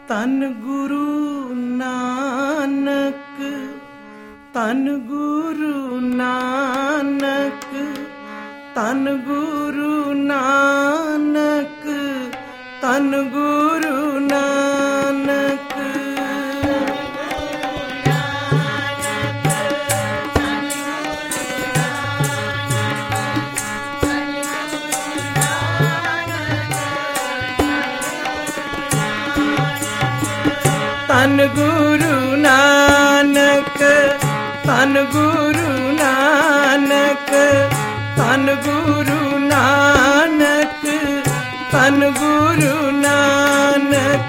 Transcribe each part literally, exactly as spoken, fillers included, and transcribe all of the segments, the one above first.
तन गुरु नानक, तन गुरु नानक, तन गुरु नानक, तन गुरु नानक। तन गुरु नानक, तन गुरु नानक, तन गुरु नानक, तन गुरु नानक।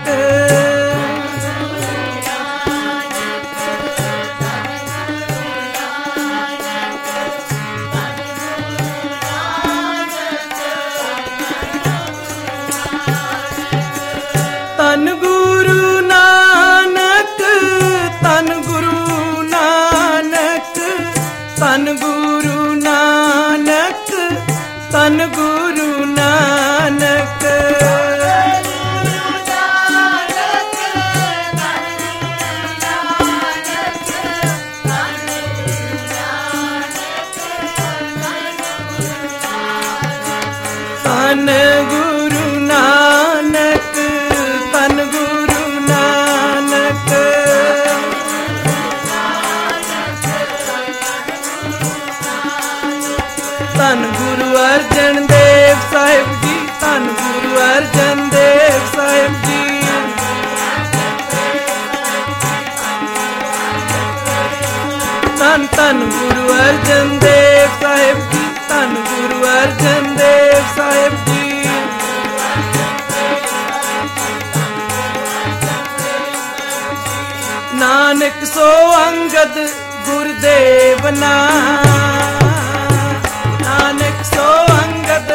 तन गुरु नानक, तन गुरु नानक, तन गुरु नानक, तन गुरु नानक। तन गुरु नानक, तन गुरु नानक। तन गुरु अर्जन देव साहिब जी, तन गुरु अर्जन देव साहिब जी। तन तन गुरु अर्जन देव साहिब जी, तन गुरु अर्जन देव साहिब जी। नानक सो अंगद गुरुदेव ना, नानक सो अंगद,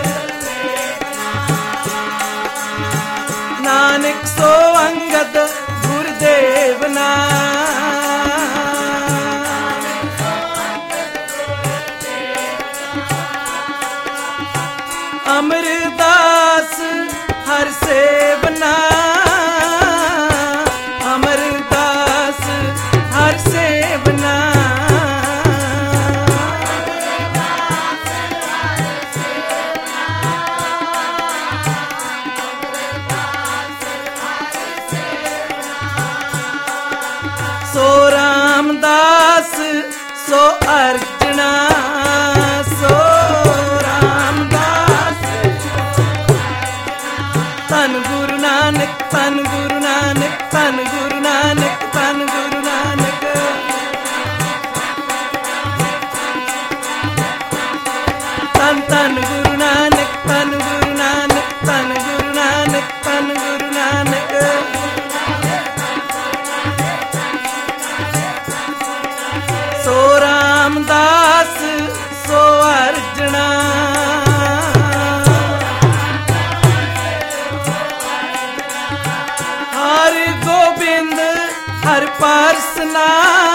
नानक सो अंगद गुरुदेव ना। अमरदास हर सेवना, अमरदास हर सेवना। सो रामदास सो अर्चना, सो रामदास। तन गुरु नानक, तन गुरु नानक, तन गुरु नानक, तन गुरु नानक। तन तन गुरु नानक, तन गुरु नानक, तन गुरु नानक, तन गुरु नानक। सो रामदास सो अर्जना, हर गोबिंद हर पारसना,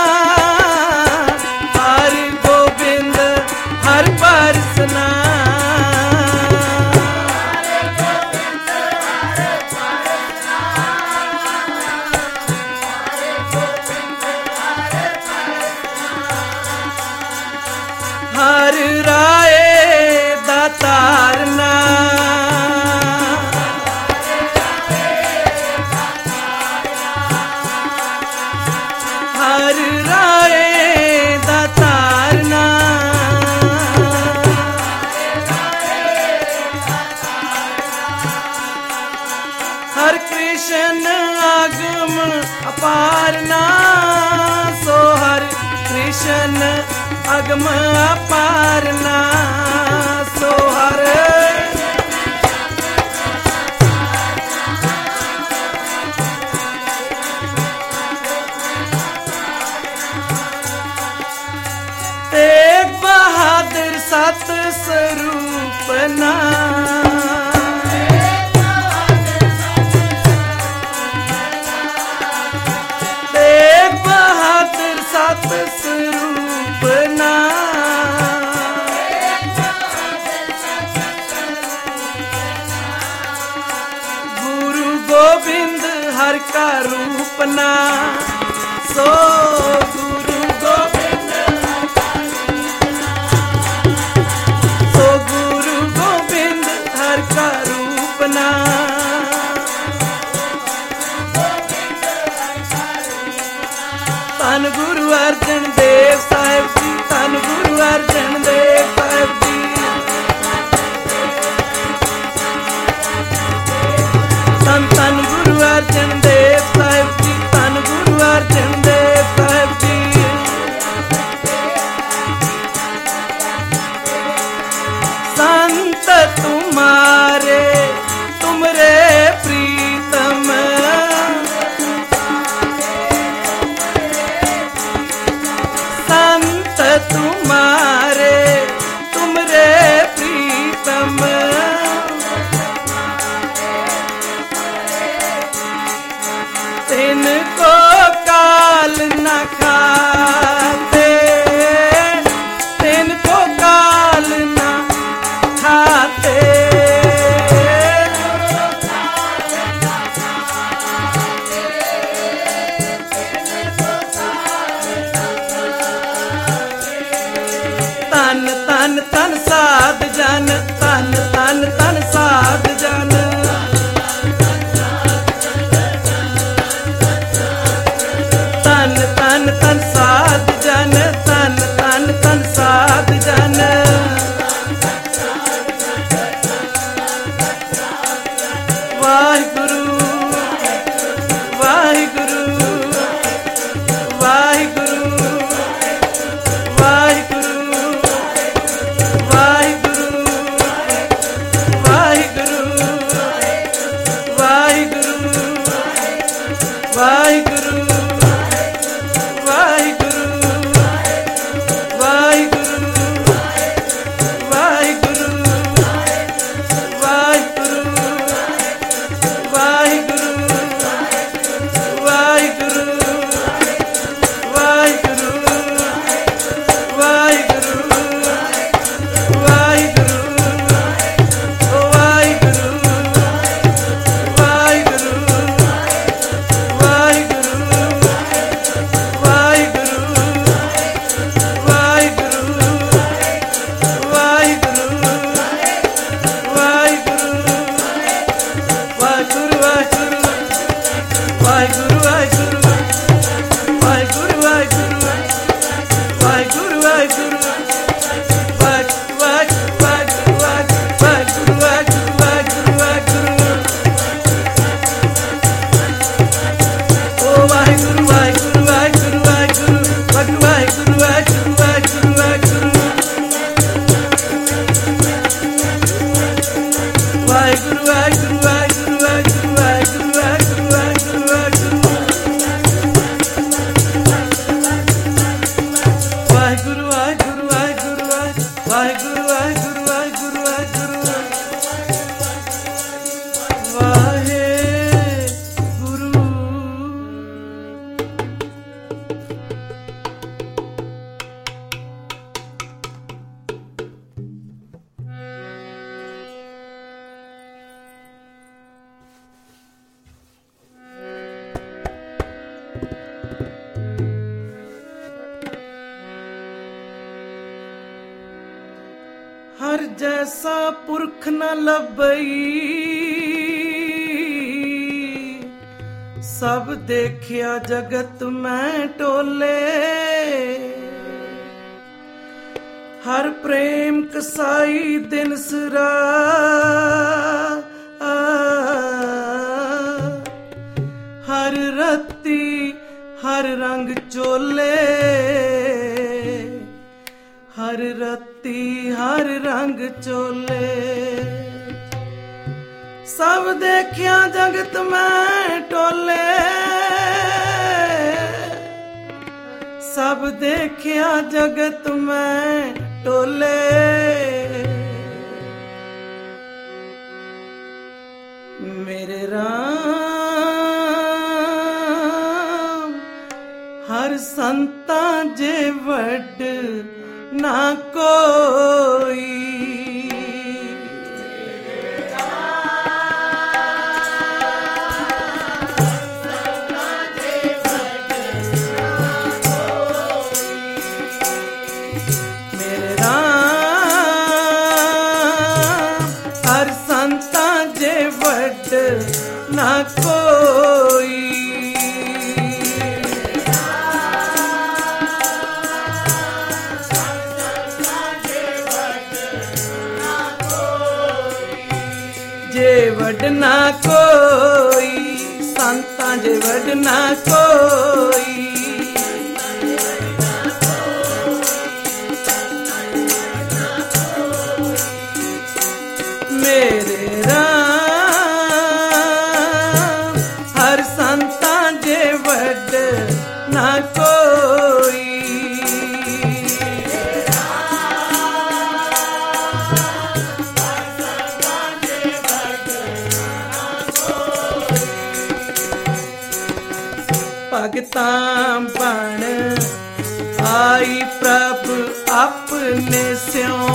हर गोबिंद हर पारसना। हर राय दातारना, हर राय दातारना। हर कृष्ण आगम अपारना, सो हर कृष्ण अगम अपारना। सो हर तेग बहादुर सत स्वरूपना, तेग बहादुर सत स्वरूपना। हर का रूप ना, सो गुरु गोबिंद सो गुरु गोबिंद हर का रूप ना। धन गुरु अर्जन देव साहिब जी, धन गुरु अर्जन देव साहिब जी। धन धन गुरु अर्जन देव साहिब जी, धन गुरु अर्जन देव साहिब जी। संत तुम्हारे तुमरे प्रीतम, संत तुम्हारे तुमरे प्रीतम। तिनको काल न खाते, तिनको काल न खाते। तन तन तन साध जन, तन तन तन साध जन। तन तन तन साध जन, तन तन तन साध जन। वाहिगुरु वाहिगुरु वाहिगुरु वाहिगुरु वाहिगुरु वाहिगुरु वाहिगुरु वाहिगुरु हर जैसा पुरख न लभई, सब देखिया जगत में टोले। हर प्रेम कसाई दिन सरा, हर रत्ती हर रंग चोले। हर रत्ती हर रंग चोले। सब देखिया जगत में टोले, सब देखिया जगत में टोले। मेरे राम हर संता जे वड ना कोई। ना कोई। जे वड ना कोई संतां जे वड ना कोई। मेरे राम हर संतां जे वड ना कोई। भगतां बन आई प्रभु अपने स्यों।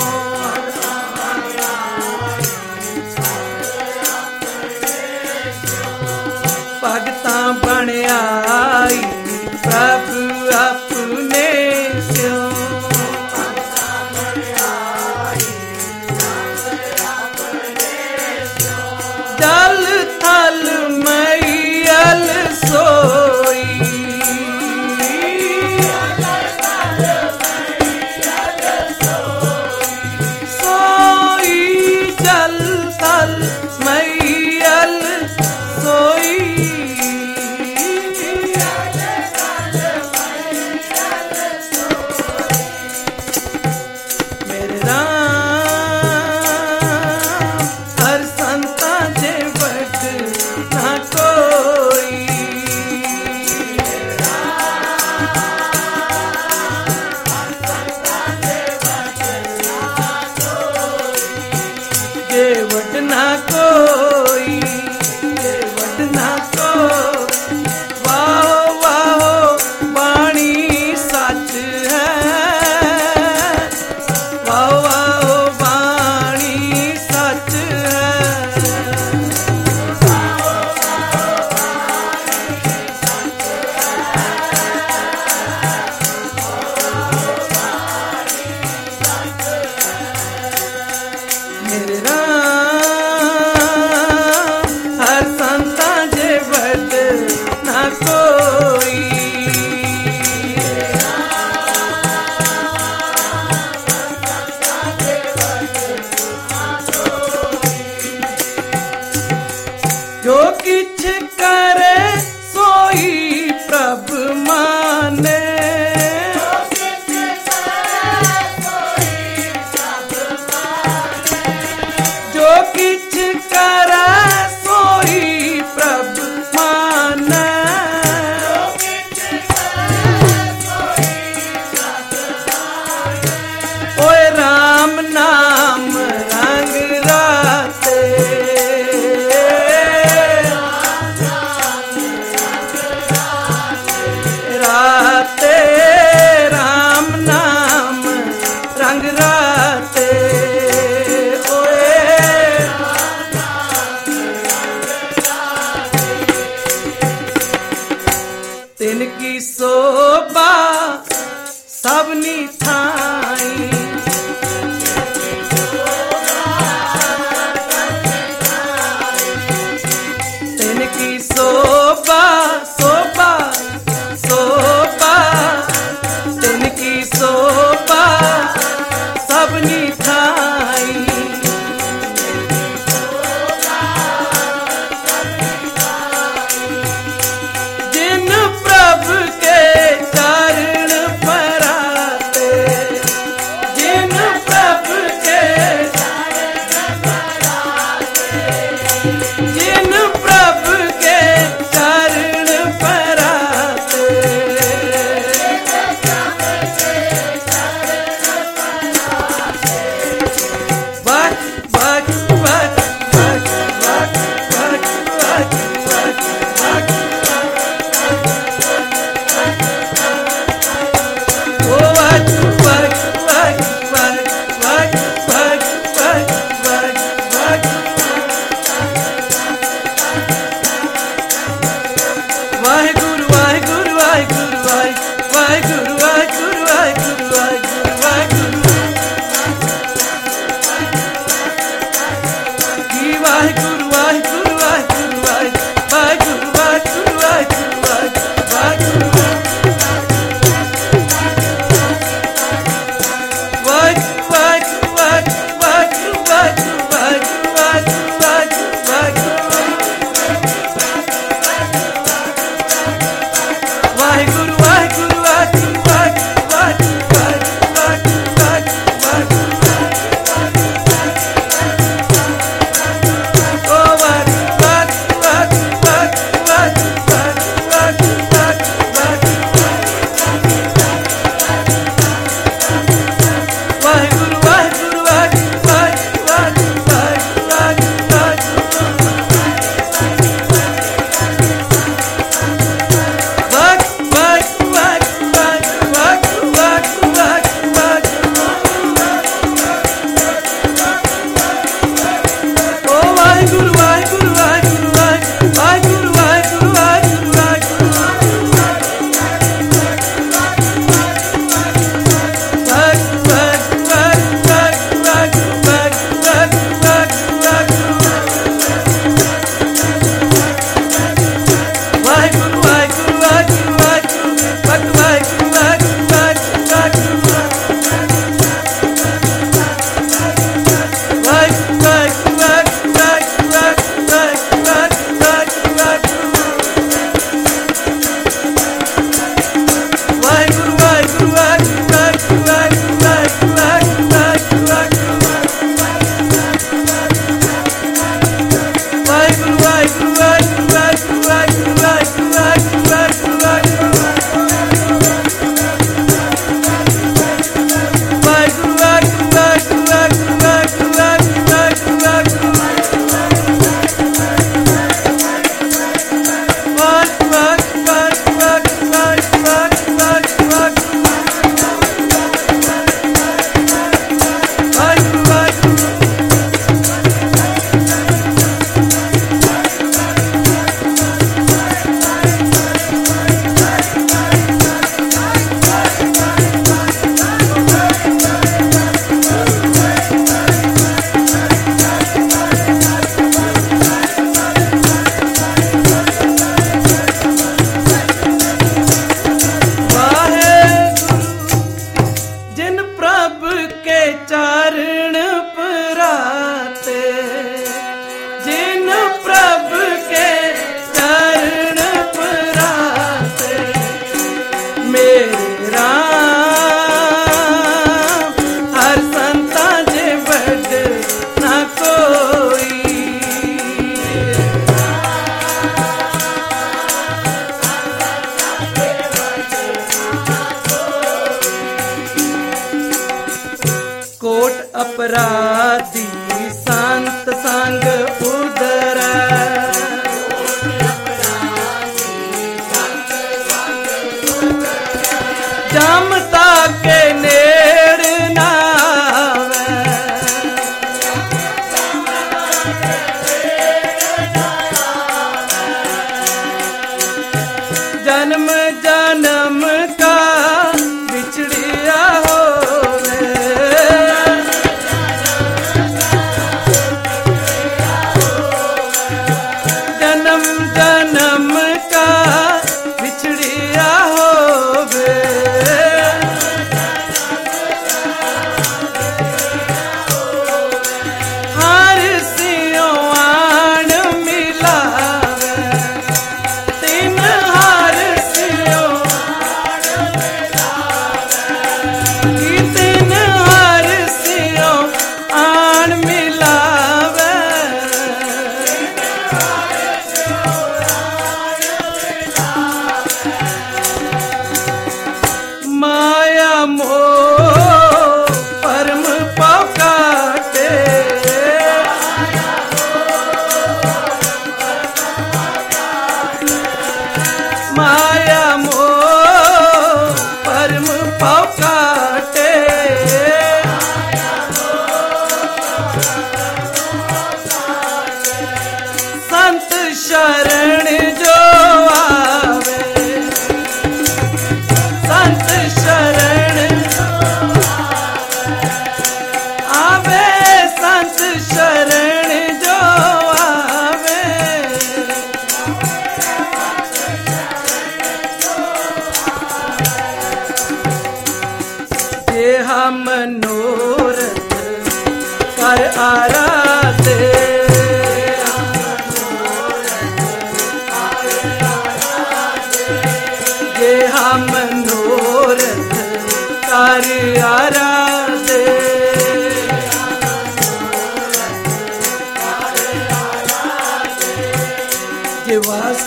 भगतां बन आई प्रभु अपने स्यों। जल थल मैयल सोई। सोई जल थल मैयल सोई। मेरे राम हर संतां जे वड ना कोई। जे वड ना कोई जे वड ना कोई। वाहो वाहो वाणी सच है। वाहो वाहो वाणी सच है। मेरे राम हर संतां जे वड ना कोई। जो किछ करे सोई प्रभु माने। जो किछ करे सोई प्रभु माने। ओए राम नाम रंग राते। राते राम नाम रंग राते। ओए तिनकी शोभा सबनी थाई। तिनकी शोभा शोभा शोभा। तिनकी शोभा सबनी थाई। जिन प्रभु के चरण पराते। जिन प्रभु के जिन प्रभु के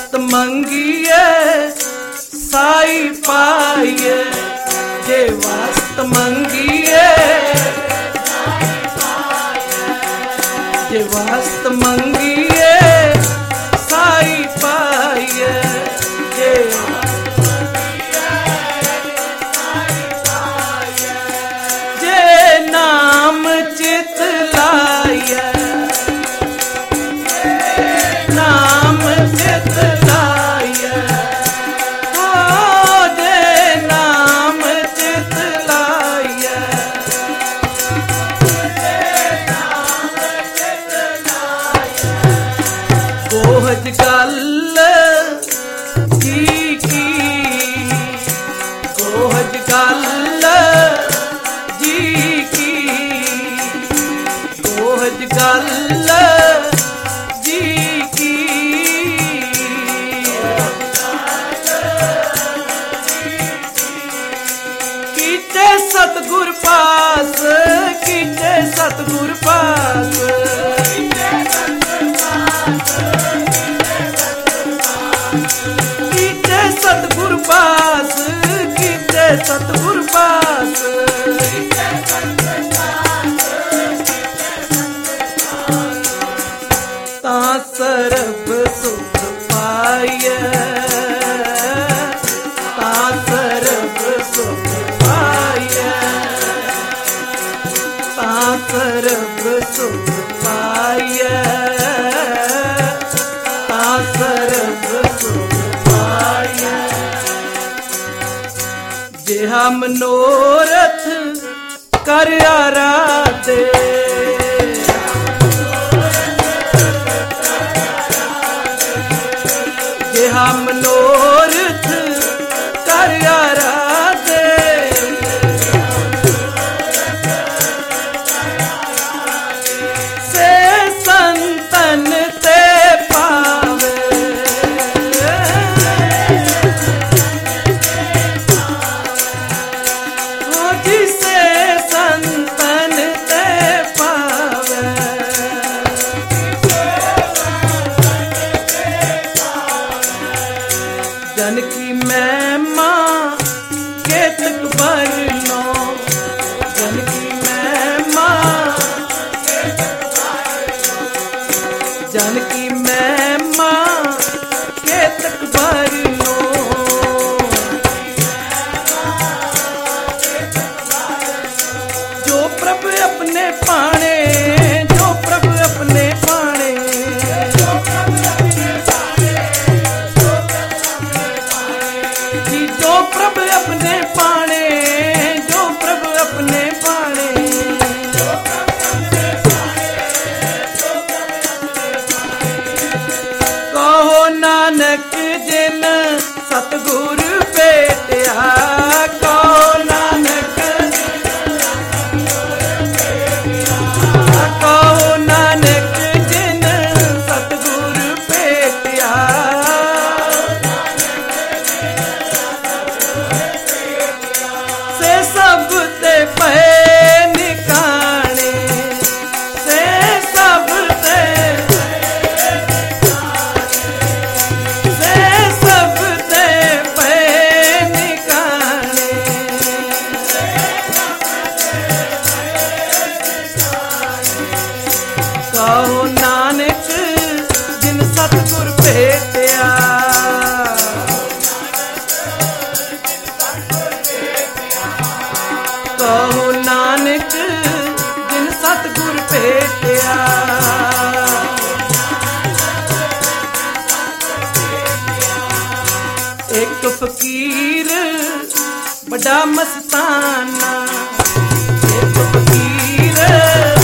वास्त मंगिए साई पाइए, जे वास्त मंगिए जे वास्त मंगिए साई पाइए, जे जे नाम चित लाइए, नाम चित लाइए, ओ जे नाम चित लाइए, कोहज गल की की कोहज गल जी की, कोहज गल जी की, कीचे सतगुर पास, कीचे सतगुर पास, कीचे सतगुर पास, कीचे सतगुर पास, ता सरब सुख पाइए, ता सरब सुख पाइए, ता सरब सुख पाइए, ता सरब सुख पाइए, जेहा मनोरथ कर आराधे, जेहा मनोरथ कर आराधे, से संतन ते पावे, ओ जिसे संतन ते पावे, जन की महिमा केतक बरनो, जन की महिमा, जन की महिमा केतक बरनो, जो प्रभु अपने पाने, जो प्रभु अपने पाने, जी जो प्रभु अपने पाने, जो प्रभु अपने पाने, कहो नानक जिन सतगुर भेटिया, कहो नानक, कहो नानक जिन सतगुर भेटिया, से सब ते पए निकाने, से सब ते, से सब ते पए निकाने, कहो नानक जिन सतगुर भेटिया, कहो नानक जिन सतगुर भेटिया, एक फकीर बड़ा मस्ताना, एक फकीर